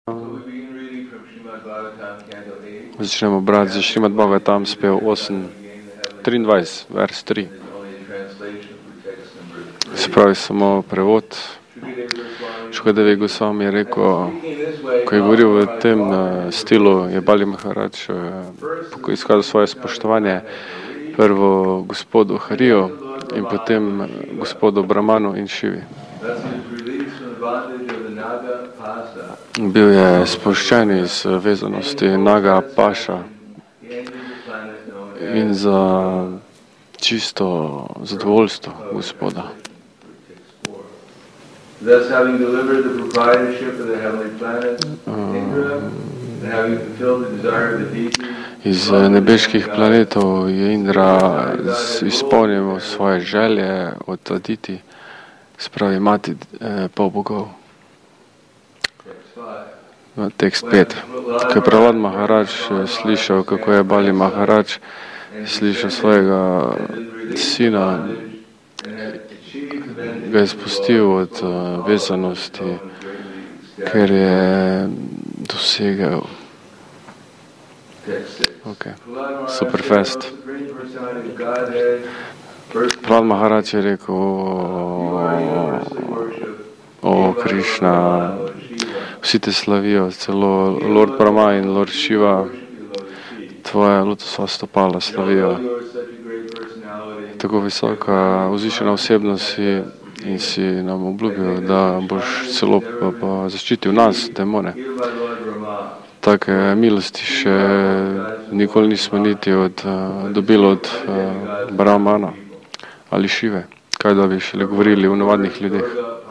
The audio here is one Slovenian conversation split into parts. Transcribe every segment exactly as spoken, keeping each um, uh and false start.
Začnemo brati za Šrimad Bhagavatam, spev osem triindvajset, vers tri. Se pravi samo prevod. Šukadevi Gosvami je rekel, ko je govoril v tem stilu, je Bali Maharaj izkazal svoje spoštovanje prvo gospodu Hariju in potem gospodu Brahmanu in Šivi. Bil je sproščen iz vezanosti Naga Paša in za čisto zadovoljstvo Gospoda. Iz nebeških planetov je Indra izpolnil svoje želje od Aditi, spravi mati eh, pol bogov. Tekst pet. Ko je Prahlad Maharaj slišal, kako je Bali Maharaj slišal svojega sina, ga je spustil od uh, vezanosti, ker je dosegel. Ok, super fast. Prahlad Maharaj je rekel, o Krišna, vsi te slavijo, celo Lord Brahma in Lord Shiva, tvoja lotosova stopala slavijo. Tako visoka, vzvišena osebnost si in si nam obljubil, da boš celo pa, pa zaščitil nas, demone. Take milosti še nikoli nismo niti od, dobili od uh, Brahmana ali Šive, kaj da bi šele govorili o navadnih ljudeh.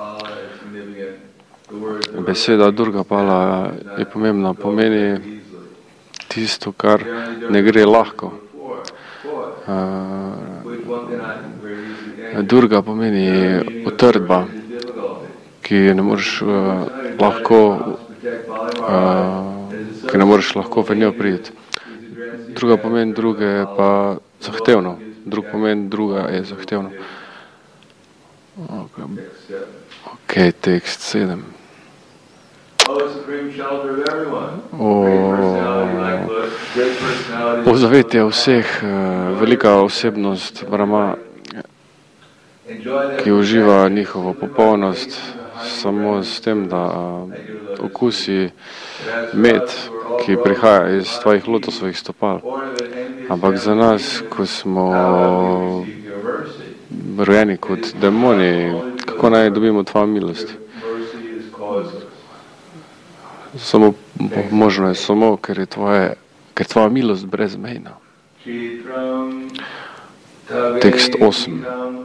Beseda Durga Pala je pomembna, pomeni tisto, kar ne gre lahko. Uh, Durga pomeni utrdba, ki ne moreš uh, lahko uh, ki ne moreš lahko v njo priti. Druga pomeni druge je pa zahtevno. Drug pomeni druga je zahtevno. Ok, okay, tekst sedem. O zavetje vseh, velika osebnost Brahma, ki uživa njihovo popolnost samo s tem, da okusi med, ki prihaja iz tvojih lotosovih stopal. Ampak za nas, ko smo rojeni kot demoni, kako naj dobimo tvojo milost? Samo možno je samo, ker je tvoje, ker tvoja milost brezmejna. Tekst osem.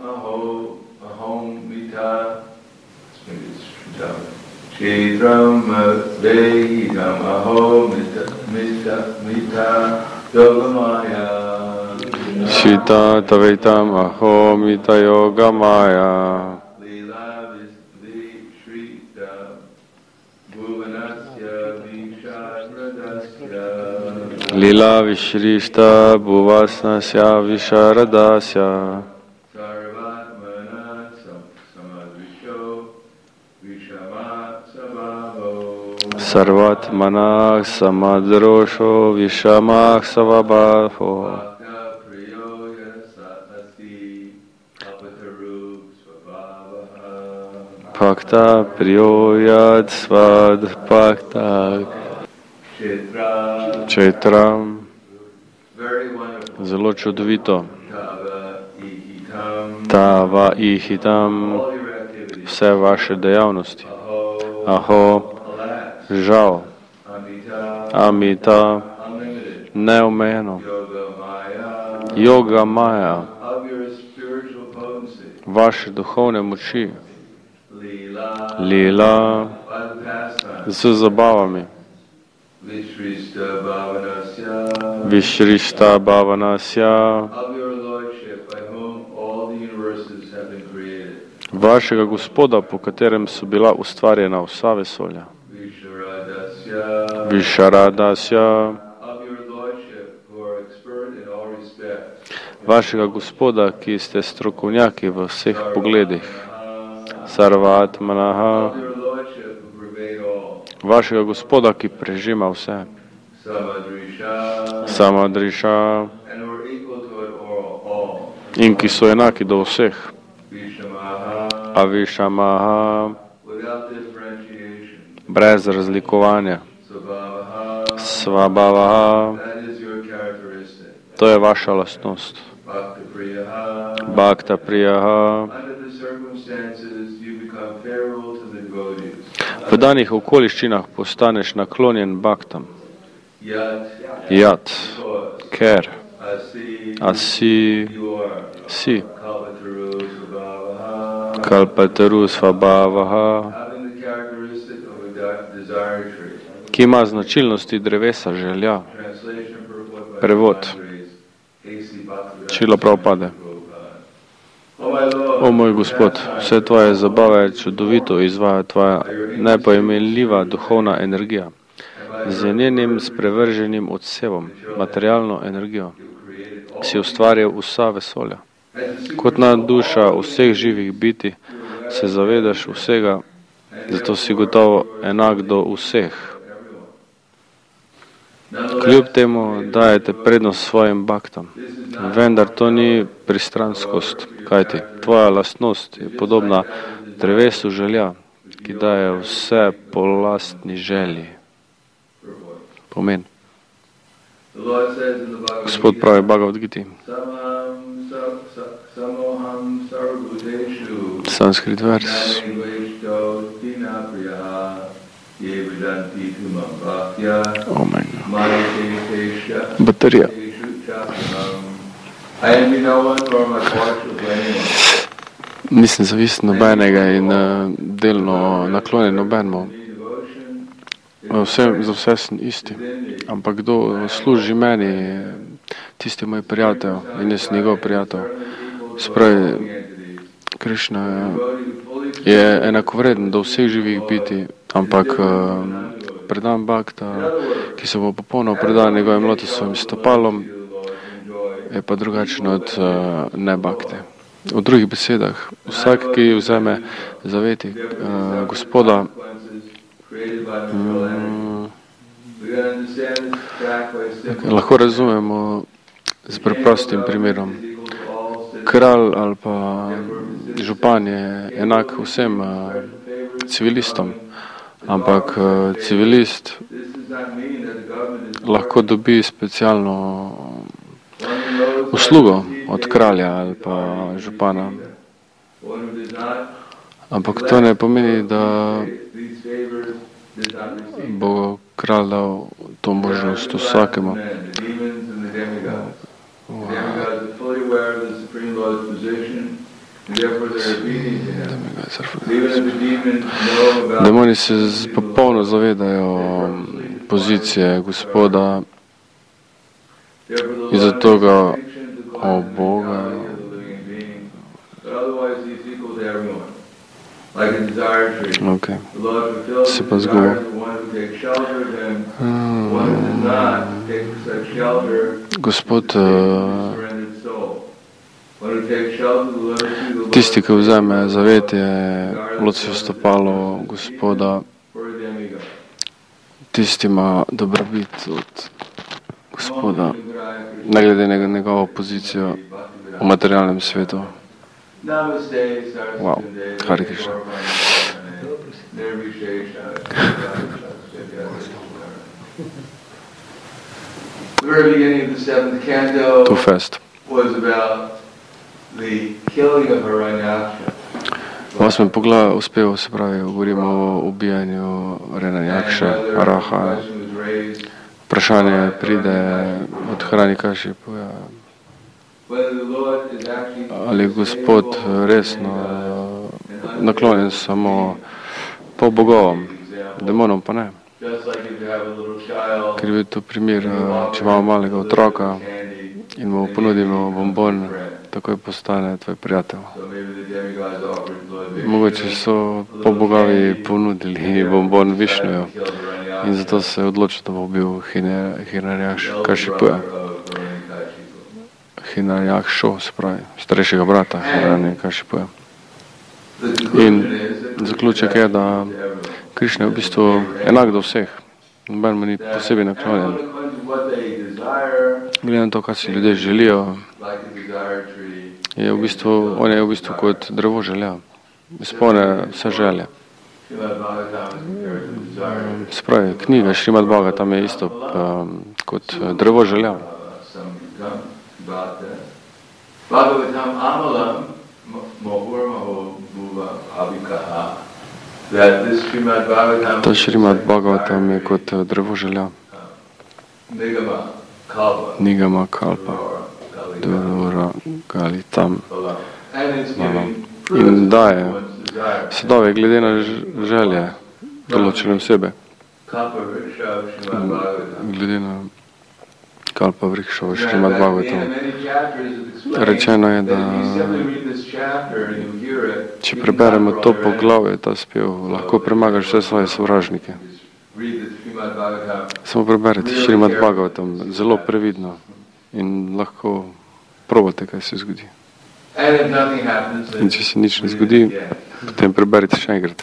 Chitram Vedam Aho Mita Mita Yogamaya Shita Tavetam Aho Mita Yogamaya Lila Vishrita Bhuvanasya Visharadasya Lila Vishrita Bhuvasnasya Visharadasya Sarvatmana samadrosho vishamah savabhaho Bhakta priyoyad svad bhakta Chaitram. Zelo čudovito. Tava ihitam, vse vaše dejavnosti. Aho, žal, Amita, neomejeno, Yoga Maja, vaše duhovne moči, Lila, z zabavami, Vishrishta Bhavanasya, vašega Gospoda, po katerem so bila ustvarjena vsa vesolja. Visharadasya, vašega Gospoda, ki ste strokovnjaki v vseh pogledih. Sarvatmanaha, vašega Gospoda, ki prežima vse. Samadriša. In ki so enaki do vseh. Avišamaha. Brez razlikovanja. Svabhavaha. To je vaša lastnost. Bhakta priyaha. V danih okoliščinah postaneš naklonjen bhaktam. Jat, ker, asi, si, kalpataru svabhavaha, ki ima značilnosti drevesa želja. Prevod. Šrila Prabhupada. O moj Gospod, vse tvoje zabave čudovito izvaja tvoja nepojmenljiva duhovna energija. Z njenim sprevrženim odsevom, materialno energijo, si ustvarjal vsa vesolja. Kot na duša vseh živih biti, se zavedaš vsega, zato si gotovo enak do vseh. Kljub temu dajete prednost svojim bhaktam, vendar to ni pristranskost, kajti tvoja lastnost je podobna drevesu želja, ki daje vse po lastni želji. Pomen. Gospod pravi Bhagavad Giti. Sanskrit vers. Amen. Baterija. Nisem zavisen nobenega in delno naklonjen nobenemu. Vse, za vse sem isti. Ampak kdo služi meni, tisti moj prijatelj in jaz njegov prijatelj. Spravi, Krišna je enakovreden do vseh živih biti, ampak predan bhakta, ki se bo popolno predan njegovim lotosovim stopalom, je pa drugačen od ne bhakte. V drugih besedah, vsak, ki vzeme zaveti uh, Gospoda, mm, lahko razumemo z preprostim primerom. Kralj ali pa župan je enak vsem uh, civilistom, ampak uh, civilist lahko dobi specialno uslugo od kralja ali pa župana. Ampak to ne pomeni, da bo kralj dal to možnost vsakemu. Demoni se popolno zavedajo pozicije Gospoda in zato ga obogajo. Ok, se pa zgubo. Hmm. Gospod, tisti, ki vzeme zavetje, lotosovo stopalo Gospoda, tisti ima dobrobit od Gospoda, ne glede na njegovo pozicijo v materialnem svetu. Wow, Hare Krishna. The very beginning of the seventh canto Too fast. was about the killing of Hiranyaksha. Osmi poglavje uspeva, se pravi, govorimo o ubijanju Hiranyakshe, Araha. Vprašanje pride od Hiranyakashipuja. Ali Gospod resno naklonjen samo po bogovom, demonom pa ne. Ker je bil to primer, če imamo malega otroka in mu ponudimo bombon, takoj postane tvoj prijatelj. Mogoče so po bogovi ponudili bombon Višnuju in zato se je odločil, da bo bil Hiranyakashipuja. Hiranyaksho, se pravi, starejšega brata Hiranyakashipuja. In zaključek je, da Krišna je v bistvu enak do vseh. Noben mu ni posebej naklonjen. Glede na to, kaj si ljudje želijo, je v bistvu, on je v bistvu kot drevo želja. Izpolne vse želje. Spravi, knjiga Šrimad Bhagavatam je isto um, kot drevo želja. Bhagavatam amalam mohur maho bhuva abhikaha. Ta Šrimad Bhagavatam je kot drevo želja. Nigama kalpa. Durura galitam. In daje sadove glede na želje določene osebe. Glede na kalpa vrikšo v Šrimad Bhagavatam. Rečeno je, da če preberemo to poglavje, ta spev, lahko premagaš vse svoje sovražnike. Samo preberite Šrimad Bhagavatam zelo previdno in lahko probate, kaj se zgodi. In če se nič ne zgodi, potem preberite še enkrat.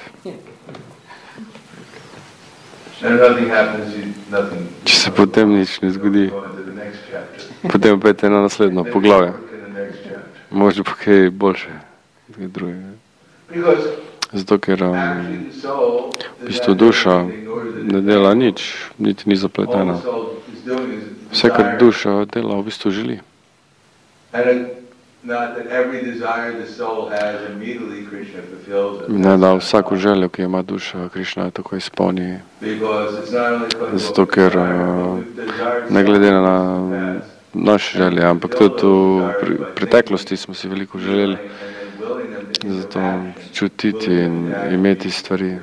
Če se potem nič ne zgodi, potem pojete na naslednjo poglavje. Možda pa kaj boljše, kaj drugega. Zato, ker um, v bistvu duša ne dela nič, niti ni zapletena. Vse, kar duša dela, v bistvu želi. Ne, da vsako željo, ki ima duša, Krišna tako izpolni. Zato, ker uh, ne glede na naše želje, ampak tudi v preteklosti smo si veliko želeli. Zato čutiti in imeti stvari.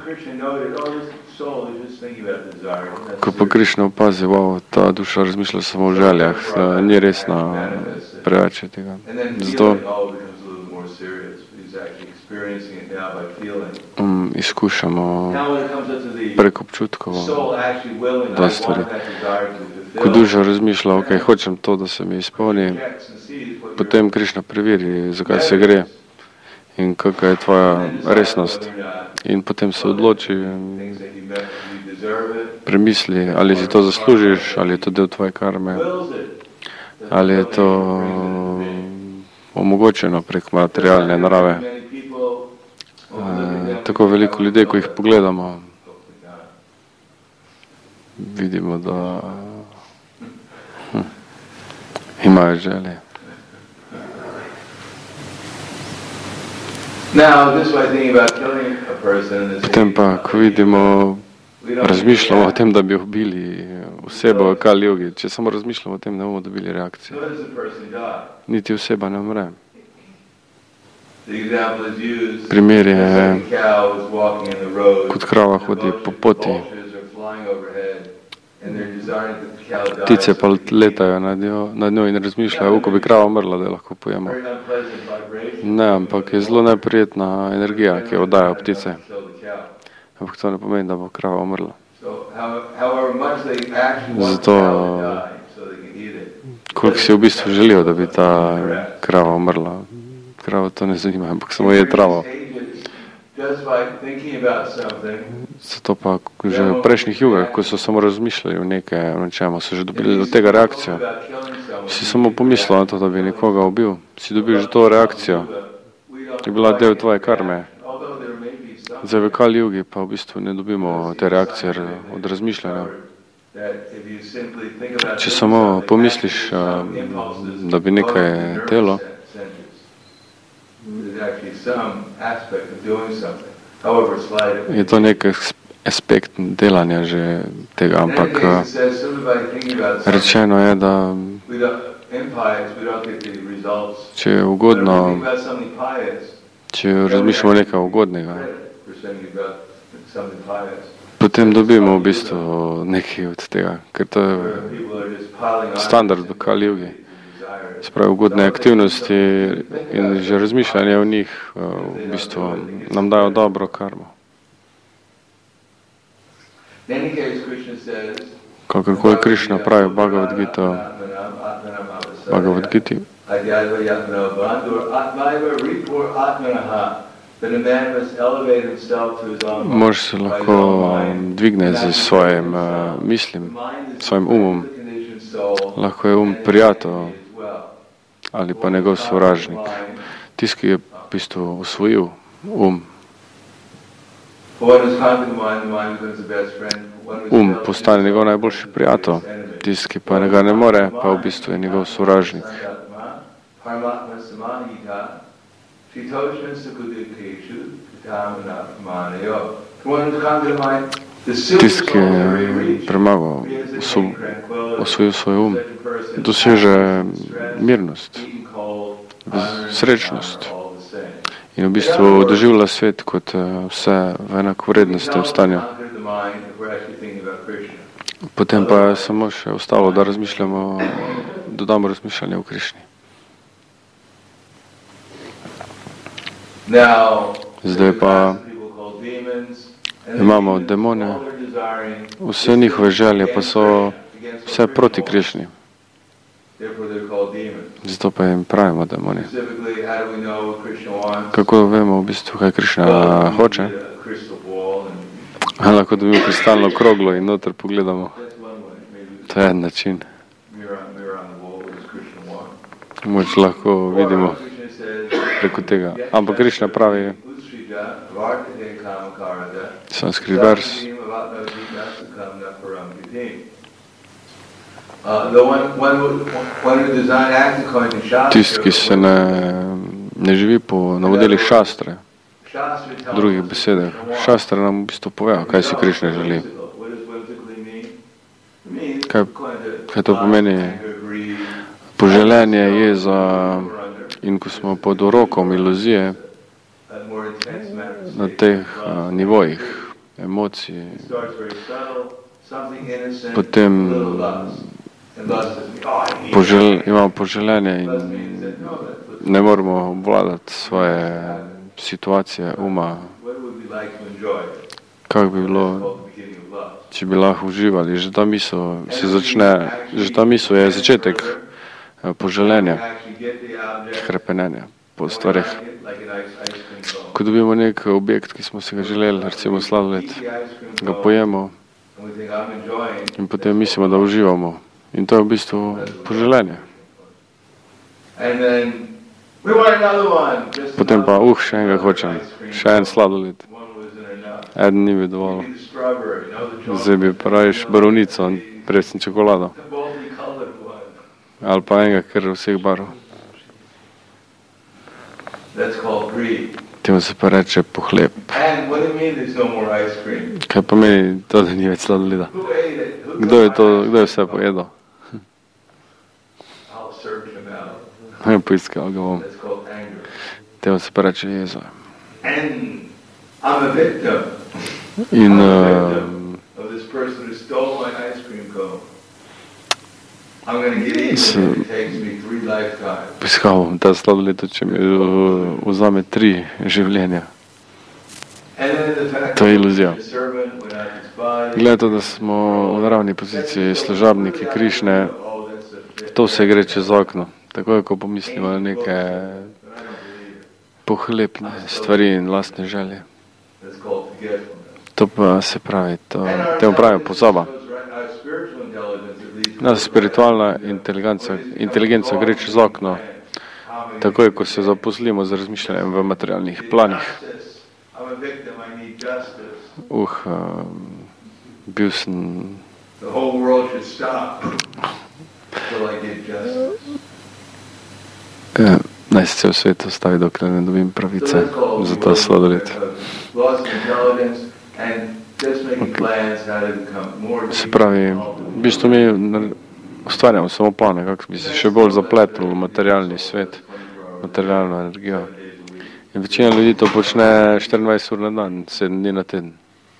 Ko pa Krišna opazi, wow, ta duša razmišlja samo o željah, ni resna preveč tega. Zato um, izkušamo prek občutkov da stvari. Ko duša razmišlja, ok, hočem to, da se mi izpolni, potem Krišna preveri, zakaj se gre in kakva je tvoja resnost. In potem se odloči, premisli, ali si to zaslužiš, ali je to del tvoje karme, ali je to omogočeno prek materialne narave. E, tako veliko ljudi, ko jih pogledamo, vidimo, da hm, imajo želje. Potem pa, ko vidimo, razmišljamo o tem, da bi ubili osebo v Kali Jogi, če samo razmišljamo o tem, ne bomo dobili reakcije. Niti oseba ne umre. Primer je, kot krava hodi po poti, ptice pa letajo nad njo, nad njo in razmišljajo, ko bi krava umrla, da je lahko pojemo. Ne, ampak je zelo neprijetna energija, ki jo oddajo ptice. Ampak to ne pomeni, da bo krava umrla. Zato, koliko si v bistvu želijo, da bi ta krava umrla. Krava to ne zanima, ampak samo je travo. Zato pa že v prejšnjih jugah, ko so samo razmišljali o nekaj, o čemu, so že dobili od tega reakcijo. Si samo pomislil na to, da bi nekoga ubil. Si dobil že to reakcijo. Je bila del tvoje karme. Zdaj v Kali Jugi pa v bistvu ne dobimo te reakcije od razmišljanja. Če samo pomisliš, da bi nekaj telo, je to nek aspekt delanja že tega, ampak rečeno je, da če je ugodno, če razmišljamo nekaj ugodnega, potem dobimo v bistvu nekaj od tega, ker to je standard v Kali Jugi. Spravi ugodne aktivnosti in že razmišljanje o njih v bistvu nam dajo dobro karmo. Kakorkoli Krišna pravi v Bhagavad Gita, Bhagavad Giti, Mož se lahko dvigne z svojim uh, mislim, svojim umom. Lahko je um prijatelj ali pa njegov sovražnik. Tisti, ki je v bistvu usvojil um. Um postane njegov najboljši prijatelj. Tisti, ki pa njega ne more, pa v bistvu je njegov sovražnik. Tisti, ki je premagal, osvojil svoj um, doseže mirnost, srečnost in v bistvu doživlja svet kot vse v enakovrednosti obstanja. Potem pa je samo še ostalo, da razmišljamo, dodamo razmišljanje o Krišni. Zdaj pa imamo demone, vse njihove želje pa so vse proti Krišni. Zato pa jim pravimo demoni. Kako vemo v bistvu, kaj Krišna hoče? Lahko dobimo kristalno kroglo in noter pogledamo. To je en način. Moč lahko vidimo preko tega. Ampak Krišna pravi, sanskrit vers, tisti, ki se ne, ne živi po navodilih šastre, v drugih besedah. Šastra nam v bistvu pove, kaj si Krišna želi. Kaj, kaj to pomeni? Poželenje, jeza in ko smo pod urokom iluzije na teh a, nivojih emocij, potem požel, imamo poželenje in ne moramo obvladati svoje situacije uma. Kako bi bilo, če bi lahko uživali? Že ta misel se začne, že ta misel je začetek poželenja, hrepenenja po stvarih. Ko dobimo nek objekt, ki smo si ga želeli, recimo sladoled, ga pojemo in potem mislimo, da uživamo. In to je v bistvu poželenje. Potem pa, uh, še enega hočem, še en sladoled. Eden ni bil dovolj. Zdaj bi praviš barovnico, prej sem čokolado. Ali pa enega, ker vseh barv. Temu se pa reče pohlep. Kaj pomeni to, da ni več sladoleda? Kdo je to, kdo je vse pojedel? Ne poiskal ga bom. Temu se pa reče jezo. In uh, poiskal bom ta sladoled, če mi vzame tri življenja. To je iluzija. Glede to, da smo v naravni poziciji služabniki Krišne, to vse gre čez okno. Tako je, ko pomislimo na neke pohlepne stvari in lastne želje. To pa se pravi, to, temu pravijo pozaba. Naša spiritualna inteligenca, inteligenca gre čez okno, tako je, ko se zaposlimo z razmišljanjem v materialnih planih. Uh, bil sem... Ja, naj se cel svet ostavi, dokler ne dobim pravice za ta sladoled. Okay. Se pravi, v bistvu mi ustvarjamo samo plane, kako bi se še bolj zapletli v materialni svet, materialno energijo. In večina ljudi to počne štiriindvajset ur na dan, sedem dni na teden.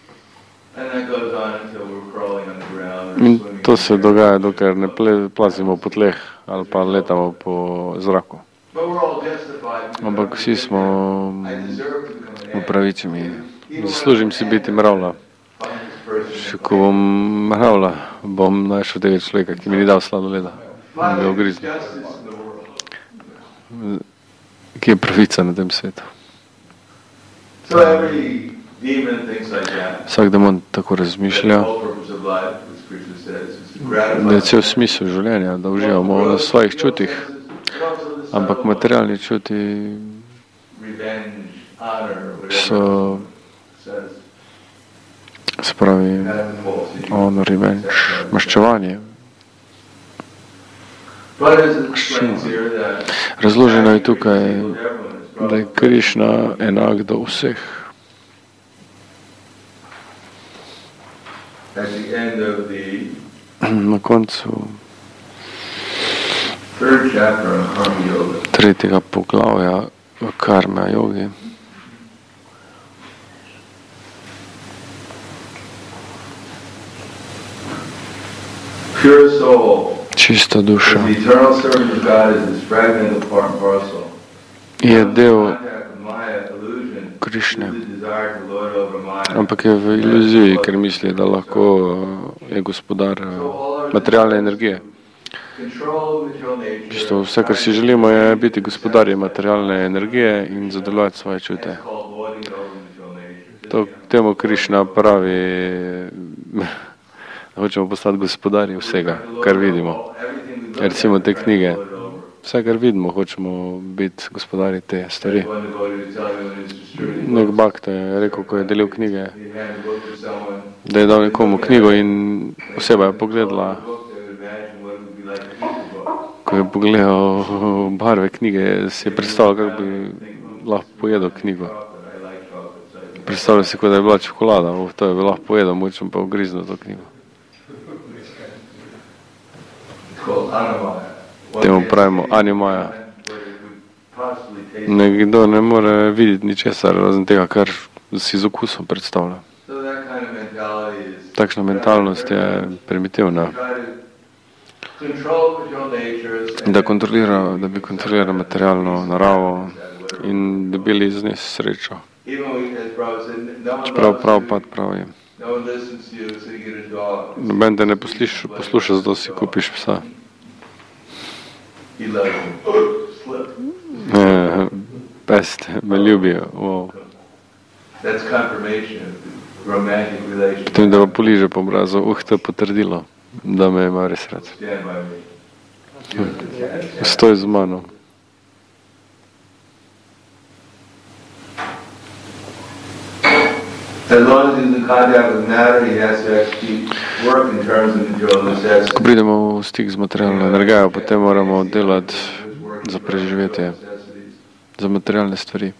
In to se dogaja, dokler ne plazimo po tleh ali pa letamo po zraku. Ampak vsi smo upravičeni. Zaslužim si biti mravlja. Še ko bom mravlja, bom našel tega človeka, ki mi ni dal sladoleda. In ga ugriznil. Kje je pravica na tem svetu? So every demon thinks like that. Vsak demon tako razmišlja, The whole purpose of life, as Krishna says, is to da je gratify. cel smisel življenja, da uživamo na svojih čutih, ampak materialni čuti Revenge, honor, so, whatever says. se pravi, honor, revenge, maščevanje. But as it explains here that Razloženo je tukaj, everyone is da je Krišna enak do vseh. at the end of the Na koncu third chapter on Karma Yoga. tretjega poglavja v karma jogi Pure soul, čista as duša the eternal servant of God, is this fragmental part and parcel. je del Contact with Maya illusion, Krišne, the desire to lord over Maya. ampak je v iluziji, ker misli, da lahko eh, je gospodar eh, materialne energije. Control material nature. Čisto vse, kar si želimo, je biti gospodarji materialne energije in zadelovati svoje čute. It's called lording over material nature. To, temu Krišna pravi, da hočemo postati gospodarji vsega, kar vidimo. Recimo te knjige. Vse, kar vidimo, hočemo biti gospodarji te stvari. Nek Bhakta je rekel, ko je delil knjige, da je dal nekomu knjigo in oseba je pogledala, ko je pogledal barve knjige, si je predstavljal, kako bi lahko pojedel knjigo. Predstavljal si, kot da je bila čokolada, oh, to je bi lahko pojedel, močem pa ugriznil to knjigo. Temu pravimo animaja. Nekdo ne more videti ničesar, razen tega, kar si z okusom predstavlja. Takšna mentalnost je primitivna. Da, kontrolira, da bi kontrolirali materialno naravo in dobili iz nje srečo. Čeprav prav pad pravi. Noben te ne posluša, posluša, zato si kupiš psa. E, pes me ljubijo. Wow. Potem, da pa poliže po obrazu, uh, to je potrdilo, da me ima res rad. Stoj z mano. Ko pridemo v stik z materialno energijo, potem moramo delati za preživetje, za materialne stvari.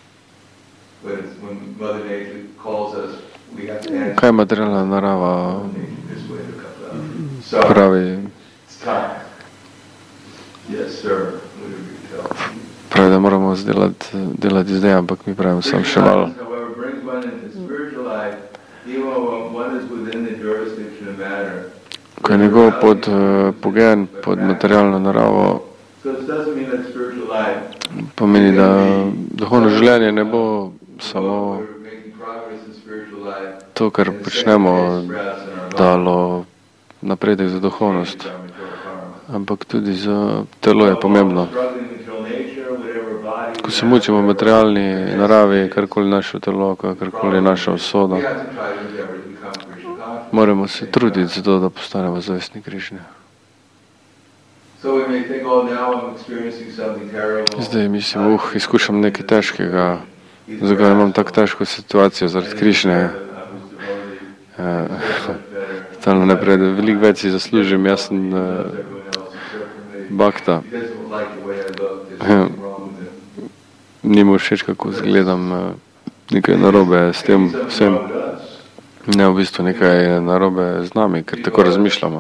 Kaj materialna narava pravi? Pravi, da moramo delati, delati zdaj, ampak mi pravimo sam še malo. Ko je njegov pod, pogajan pod materialno naravo, pomeni, da duhovno življenje ne bo samo to, kar počnemo, dalo napredek za duhovnost, ampak tudi za telo je pomembno. Ko se mučimo v materialni naravi, karkoli naše telo, karkoli naša usoda, moramo se truditi za to, da postanemo zavestni Krišne. Zdaj mislim, uh, izkušam nekaj težkega, zakaj imam tako težko situacijo zaradi Krišne. Talno naprej, da veliko več si zaslužim, jaz sem uh, Bhakta. Ni mu všeč, kako izgledam, uh, nekaj narobe s tem vsem. Ne, v bistvu nekaj narobe z nami, ker tako razmišljamo.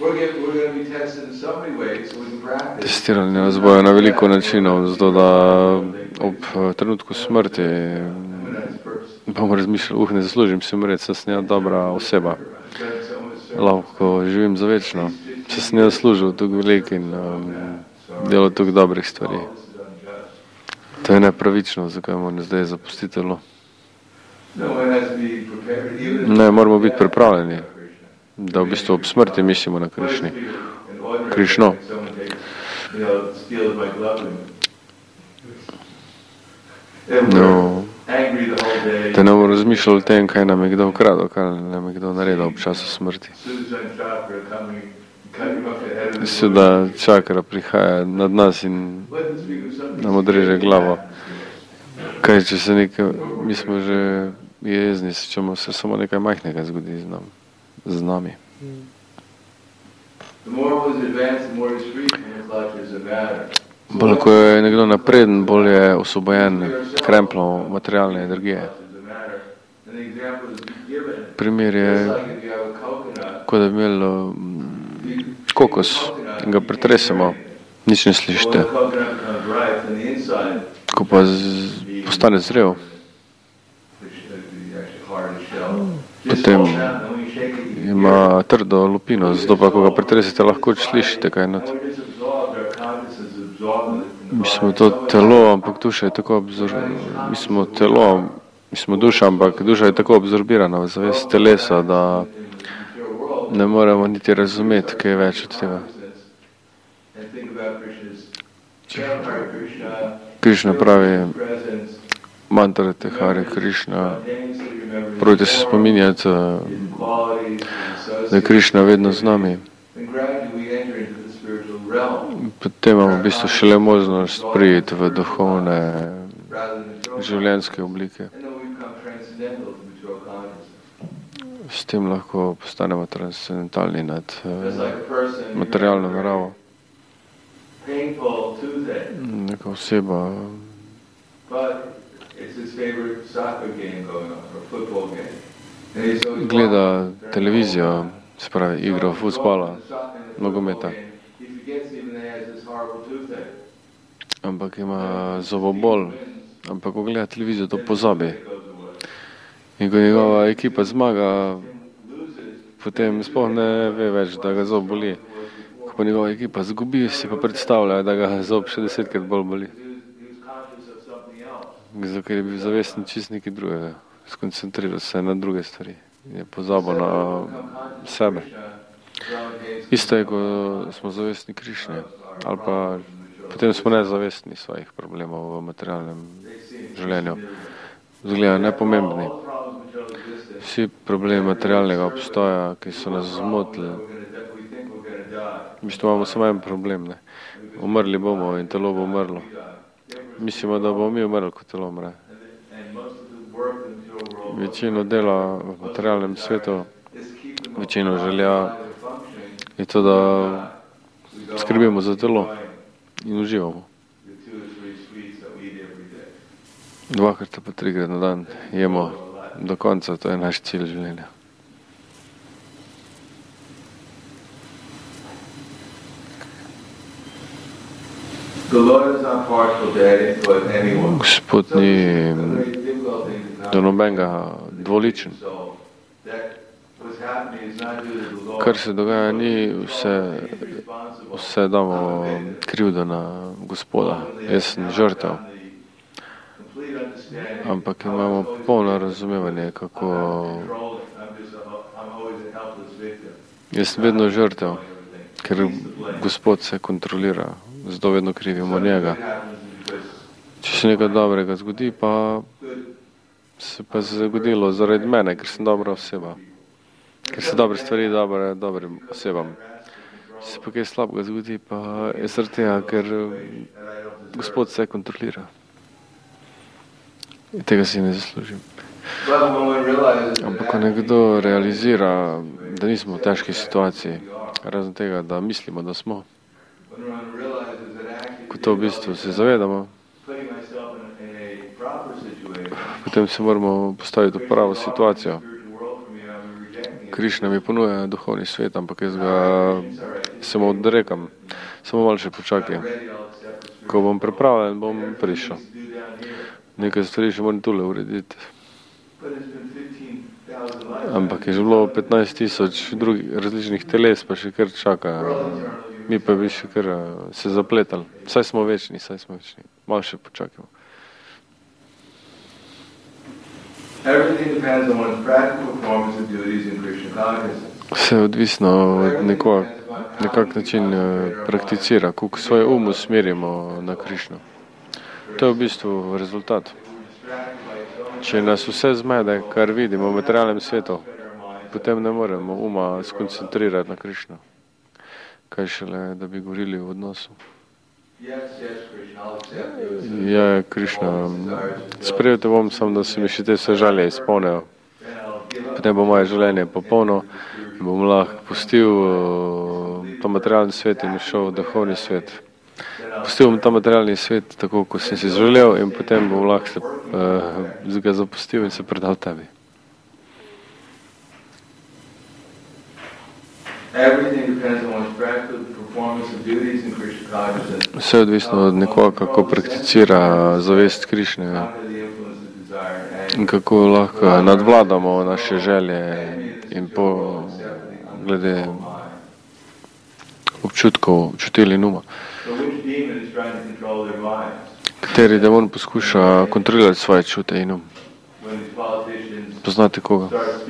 Testirali nas bojo na veliko načinov, zato da ob trenutku smrti bomo razmišljali, uh, ne zaslužim si umreti, saj sem dobra oseba. Lahko živim za večno. Saj sem zaslužil tukaj veliko in um, delal tukaj dobrih stvari. To je nepravično, zakaj moram zdaj zapustiti telo. Ne, moramo biti pripravljeni, da v bistvu ob smrti mislimo na Krišni. Krišno. No, angry the whole day. Da ne bomo razmišljali o tem, kaj nam je kdo ukradel, kaj nam je kdo naredil ob času smrti. Susan Chakra coming, cutting off the head of the Seveda čakra prihaja nad nas in Let us speak of something. nam odreže glavo. Kaj, če se nekaj, mi smo že jezni, če se samo nekaj majhnega zgodi z, nam, z nami. The more one is advanced, the more he's free from his lectures of matter. Bolj, ko je nekdo napreden, bolj je osvobojen kremplov materialne energije. And the example is given. Primer je, It's like if you have a coconut, kot da bi imeli mm, kokos in ga pretresemo, nič ne well, slišite. the coconut becomes ripe on the inside, Ko pa z, postane zrel, which is the actually hard shell. Just potem hold that, and when you shake it, you hear it. ima trdo lupino, zato pa, ko ga pretresete, lahko slišite kaj not. And we're just absorbed, our consciousness is absorbed in the Mi smo body. to telo, ampak duša je tako absorbirana. Mi smo telo, mi smo duša, ampak duša je tako absorbirana v zavest telesa, da ne moremo niti razumeti, kaj je več od tega. And think about Krishna's chant, Hare Krishna, Krišna pravi, presence, mantrate Hare Krišna, spontaneously remembering probajte his se form, spominjati, his qualities, his da je Krišna vedno z nami. and gradually we enter into the spiritual realm Potem imamo v bistvu šele možnost priti v duhovne rather than material življenjske oblike. and then we become transcendental to material consciousness. S tem lahko postanemo transcendentalni nad Just uh, like a person who materialno has naravo. painful toothache, Neka oseba but it's his favorite soccer game going on or football game. And he's always gleda watching during the televizijo, whole time. se pravi igro futbola, nogometa, He forgets even that he has this horrible toothache. ampak ima zobobol, ampak ko gleda televizijo, to pozabi. In ko njegova ekipa zmaga, potem sploh ne ve več, da ga zob boli. Ko pa njegova ekipa zgubi, si pa predstavlja, da ga zob še desetkrat bolj boli. Zato, ker je bil zavesten čist nekaj drugega. Skoncentriral se na druge stvari. Je pozabil na sebe. Isto je, ko smo zavestni Krišne. Ali pa potem smo nezavestni svojih problemov v materialnem življenju. Zgleda nepomembni. Vsi problemi materialnega obstoja, ki so nas zmotili, v bistvu imamo samo en problem, ne. Umrli bomo in telo bo umrlo. Mislimo, da bomo mi umrli, ko telo umre. Večino dela v materialnem svetu, večino želja je to, da skrbimo za telo in uživamo. Dvakrat pa trikrat na dan jemo do konca, to je naš cilj življenja. Gospod ni do nobenega dvoličen. Kar se dogaja, ni vse, vse damo krivdo na Gospoda. Jaz sem žrtev. Ampak imamo popolno razumevanje, kako jaz sem vedno žrtev, ker Gospod se kontrolira, zato vedno krivimo njega. Če se nekaj dobrega zgodi, pa se pa se zgodilo zaradi mene, ker sem dobra oseba. Ker se dobre stvari dobre dobrim osebam. Se pa kaj slabega zgodi, pa je zaradi tega, ker Gospod se kontrolira. In tega si ne zaslužim. Ampak ko nekdo realizira, da nismo v težki situaciji, razen tega, da mislimo, da smo, ko to v bistvu se zavedamo, potem se moramo postaviti v pravo situacijo. Krišna mi ponuja duhovni svet, ampak jaz ga samo odrekam. Samo malo še počakaj. Ko bom pripravljen, bom prišel. Nekaj stvari še moram tule urediti. Ampak je že bilo petnajst tisoč drugih različnih teles, pa še kar čaka. Mi pa bi še kar se zapletali. Saj smo večni, saj smo večni. Malo še počakajmo. Vse je odvisno od neko, nekak način prakticira, koliko svoj um usmerimo na Krišno. To je v bistvu rezultat. Če nas vse zmede, kar vidimo v materialnem svetu, potem ne moremo uma skoncentrirati na Krišno. Kaj šele, da bi govorili v odnosu. Ja, Krišna, sprejel te bom, sam, da se mi še te vse želje izpolnijo. Potem bo moje življenje popolno in bom lahko pustil ta materialni svet in šel v duhovni svet. Pustil bom ta materialni svet tako, kot sem si želel, in potem bom lahko se, uh, ga zapustil in se predal tebi. Vse je odvisno od nekoga, kako prakticira zavest Krišne in kako lahko nadvladamo naše želje in po glede občutkov, čutil in uma. Kateri demon poskuša kontrolirati svoje čute in um? Poznate koga?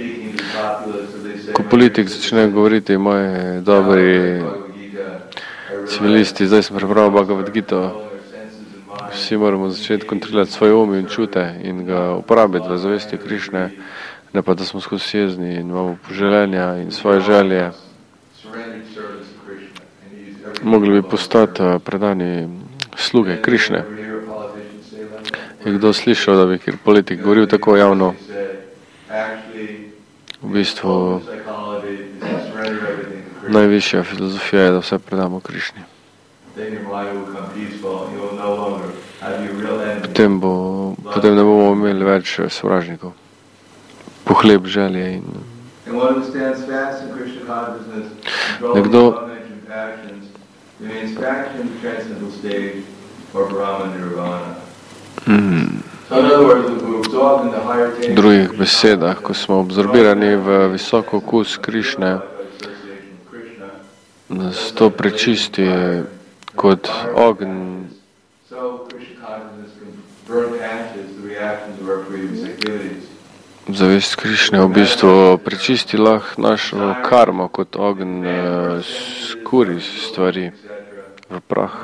Ko politik začne govoriti, moji dobri civilisti, zdaj sem prebral Bhagavad Gita, vsi moramo začeti kontrolirati svoje um in čute in ga uporabiti v zavesti Krišne, ne pa da smo skozi jezni in imamo poželjenja in svoje želje. Mogli bi postati predani sluge Krišne. Je kdo slišal, da bi kjer politik govoril tako javno? V bistvu najvišja filozofija je, da vse predamo Krišni. Potem, bo, potem ne bomo imeli več sovražnikov. Pohleb želje in nekdo Mm. V drugih besedah, ko smo absorbirani v visoko okus Krišne, nas to prečisti kot ogenj. Zavest Krišne v bistvu prečisti lahko našo karmo kot ogenj skuri stvari v prah.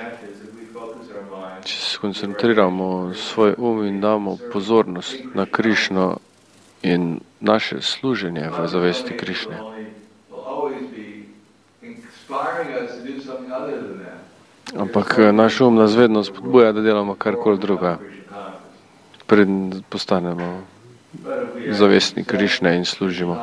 Če se skoncentriramo svoj um in damo pozornost na Krišno in naše služenje v zavesti Krišne. Ampak naš um nas vedno spodbuja, da delamo karkoli druga, preden postanemo zavestni Krišne in služimo.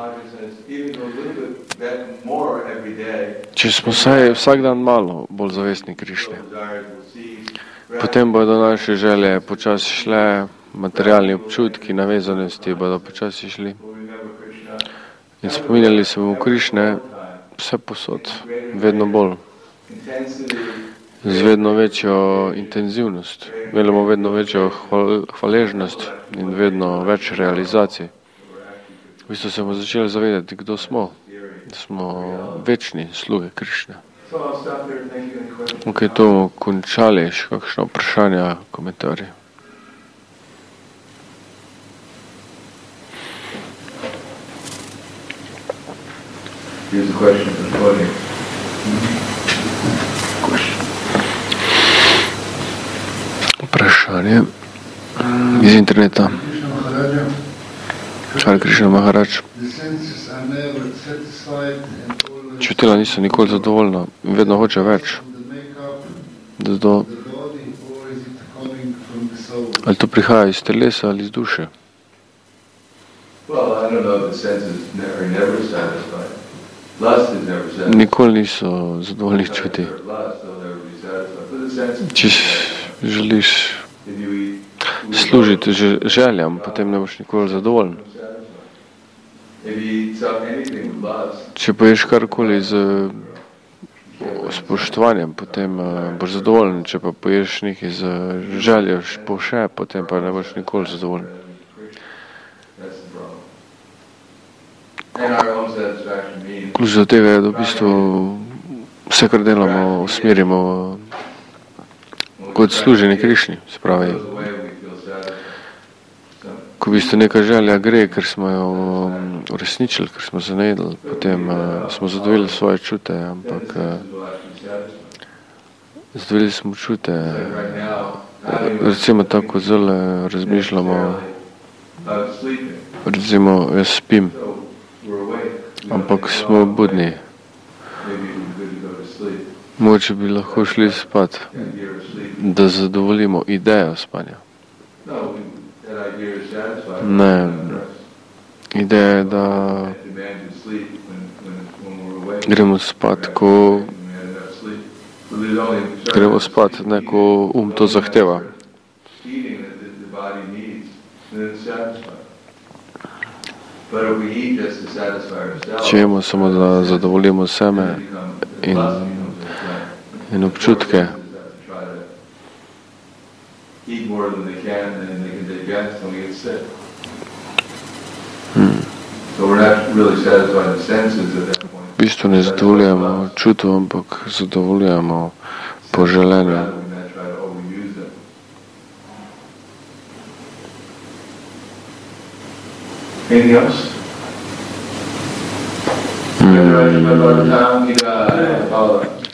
Če smo vsaj vsak dan malo bolj zavestni Krišne, potem bodo naše želje počasi šle, materialni občutki, navezanosti bodo počasi šli. In spominjali se bomo Krišne vse posod, vedno bolj, z vedno večjo intenzivnost. Imeli bomo vedno večjo hval, hvaležnost in vedno več realizacij. V bistvu se bomo začeli zavedati, kdo smo. Da smo večni sluge Krišne. Ok, to bomo končali, še kakšno vprašanja, komentarje. Vprašanje iz interneta. Hare Krišna Maharaj. Čutila niso nikoli zadovoljna in vedno hoče več. Zato, ali to prihaja iz telesa ali iz duše? Nikoli niso zadovoljni čuti. Če želiš služiti željam, potem ne boš nikoli zadovoljen. Če poješ karkoli z spoštovanjem, potem boš zadovoljen. Če pa poješ nekaj z željo po še, potem pa ne boš nikoli zadovoljen. Ključ do tega je, da v bistvu vse, kar delamo, usmerimo kot služenje Krišni, se pravi, ko v bistvu neka želja gre, ker smo jo uresničili, ker smo se najedli, potem uh, smo zadovoljili svoje čute, ampak uh, zadovoljili smo čute, uh, recimo tako zelo razmišljamo of sleeping. Recimo, jaz spim, So we're awake. We don't ampak think, smo "Oh, budni. maybe it would be good to go to sleep." Mogoče bi lahko šli spat, The idea of sleep. da zadovoljimo idejo spanja. No, we, that idea is satisfied. Ne. with rest. Ideja je, da And demand to sleep when, when, when we're awake. gremo spat, ko We had enough sleep. So there's only certain gremo spat, ne ko um to zahteva. eating that the, the body needs, then it's satisfied. But if we eat just to satisfy ourselves, Če jemo samo, da zadovoljimo seme then it becomes- in, lust becomes a threat. in občutke, Forces have to try to eat more than they can, and then they can digest when we get sick. hmm. So we're not really satisfying the senses at that point. v bistvu ne zadovoljujemo čutov, ampak zadovoljujemo poželenja. Rather than that, try to overuse them. Anything else? Hmm. Raj Bhagavatam Gita, follow.